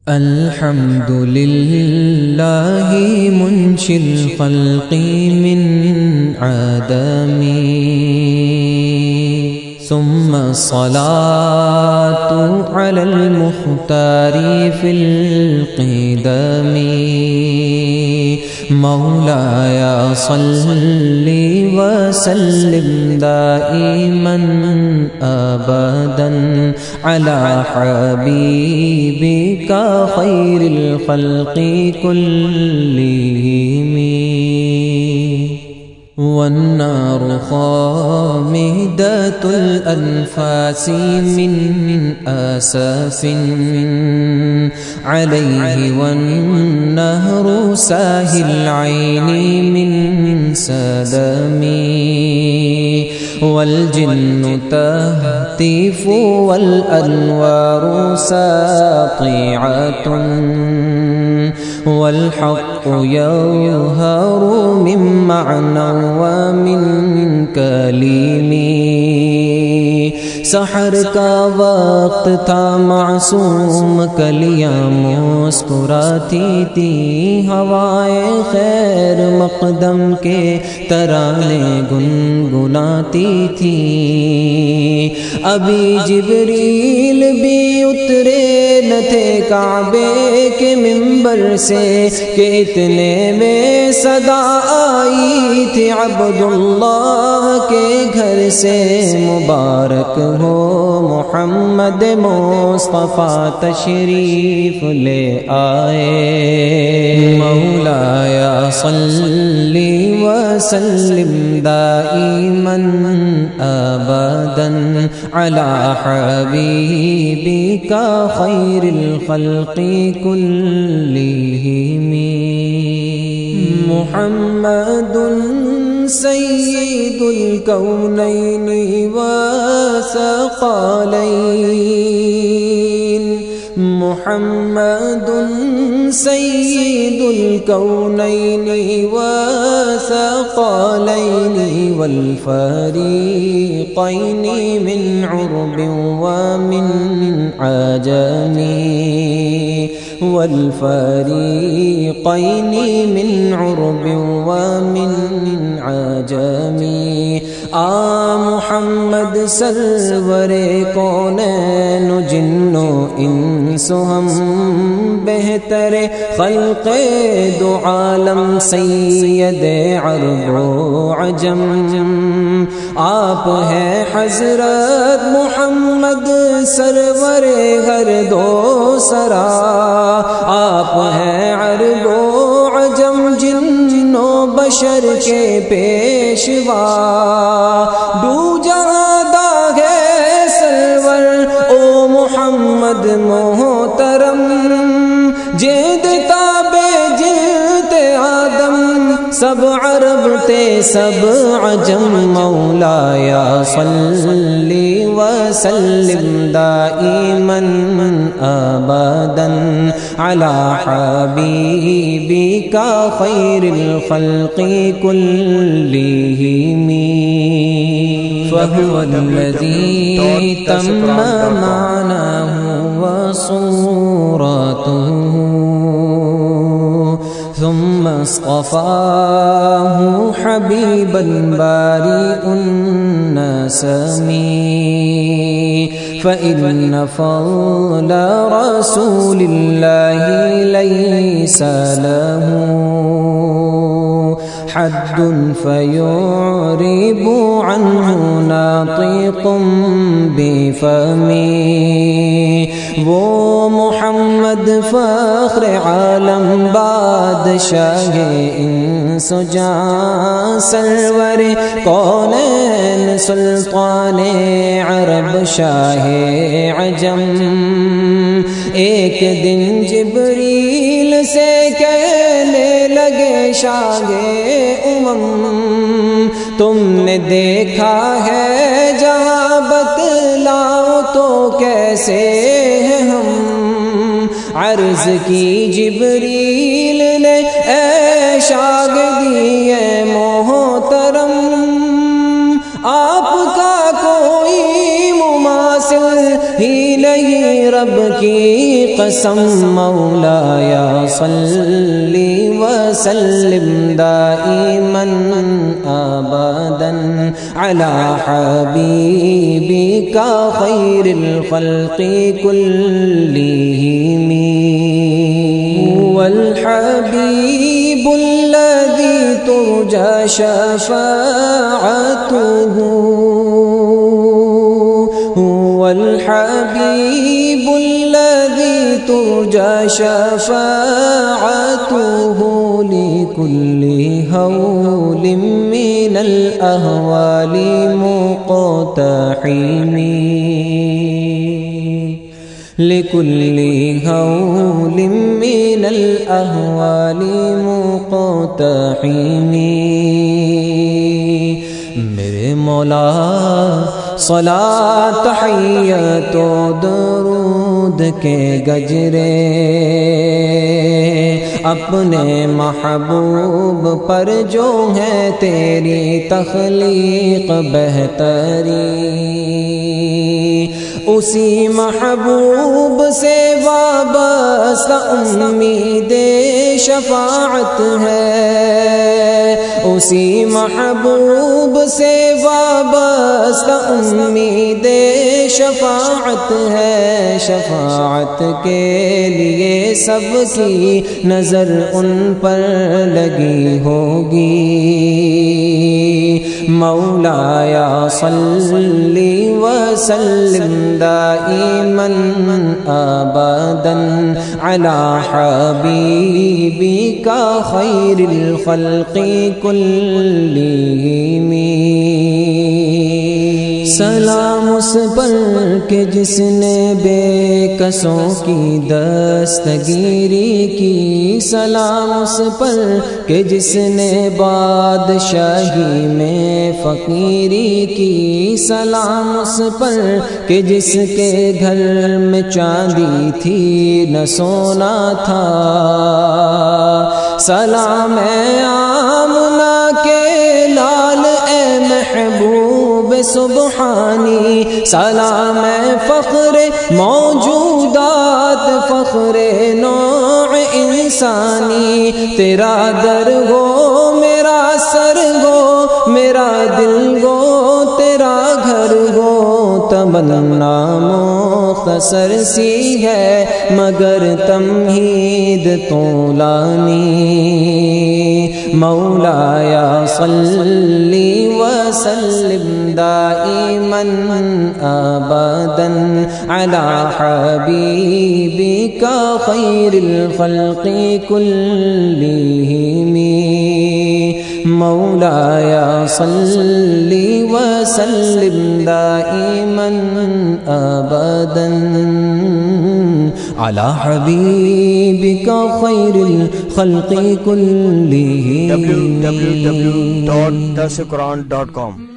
الحمد للہ منشی الخلق من عدم ثم الصلاة على المختار في القدم مولاي صل وسلم دائما أبدا على حبيبك خير الخلق كلهم والنار خامدة الأنفاس من أسف عليه والنهر ساهي العين من سدم والجن تهتف والأنوار ساطعة والحق يظهر من معنى ومن كلمه سحر کا وقت تھا معصوم کلیاں مسکراتی تھی ہوائیں خیر مقدم کے ترانے گنگناتی تھی ابھی جبریل بھی اترے نہ تھے کعبے کے منبر سے کہ اتنے میں صدا آئی تھی عبداللہ کے گھر سے مبارک ہو محمد مصطفیٰ تشریف لے آئے مولایا صلی وسلم دائما ابدا علی حبیبک خیر الخلق كلهم محمد سید الکونین والثقلین محمد سید الکونین والثقلین والفریقین من عرب ومن عجم والفریقین من عرب ومن عجم محمد سرور کونین و جن و انس ہم بہتر خلق دو عالم سید عرب و عجم آپ ہیں حضرت محمد سرور ہر دو سرا آپ ہیں عرب و عجم جن و بشر کے پیشوا دو جہاں ہے سرور او محمد محترم جد تابے جلد آدم سب عرب تے سب عجم مولایا صلی وسلم دائما ابدا علی حبیبک خیر الخلق كلهم فهو الذي تم معناه وصورته ثم اصطفاه حبيبا بارئ النسم فإن فضل رسول الله ليس له حد فيعرب عنه ناطق بفمه وہ محمد فخر عالم بادشاہ انس و جاں سرور کونین سلطان عرب شاہ عجم ایک دن جبریل سے کہنے لگے شاہ امم تم نے دیکھا ہے جہاں بتلاؤ تو کیسے ہیں ہم عرض کی جبریل نے اے شاگردی محترم آپ کا کوئی مماثل ہی نہیں نہیں رب کی قسم مولایا صلی وسلم دائما ابدا علی حبیبک خیر الخلق كلهم والحبیب الذی ترجى شفاعته هو الحبيب الذي ترجى شفاعته لكل هول من الأهوال مقتحم لكل هول من الأهوال مقتحم میرے مولا صلاۃ تحیت و درود کے گجرے اپنے محبوب پر جو ہے تیری تخلیق بہتری اسی محبوب سے وابستہ امید شفاعت ہے اسی محبوب سے وابستہ امید شفاعت ہے شفاعت کے لیے سب کی نظر ان پر لگی ہوگی مولایا صلی وسلم دائما ابدا علی حبیبک خیر الخلق كلهم سلام اس پر کہ جس نے بے کسوں کی دستگیری کی سلام اس پر کہ جس نے بادشاہی میں فقیری کی سلام اس پر کہ جس کے گھر میں چاندی تھی نہ سونا تھا سلام آمنہ کے لال اے محبوب سبحانی سلام فخر موجودات فخر نوع انسانی تیرا در گو میرا سر گو میرا دل گو تیرا گھر گو تمنا مختصر سی ہے مگر تمہید طولانی مولایا صلی وسلم دائما ابدا علی حبیبک خیر الخلق كلهم مولایا صلی وسلم دائما ابدا علی حبیبک خیر الخلق كلهم www.darsulquran.com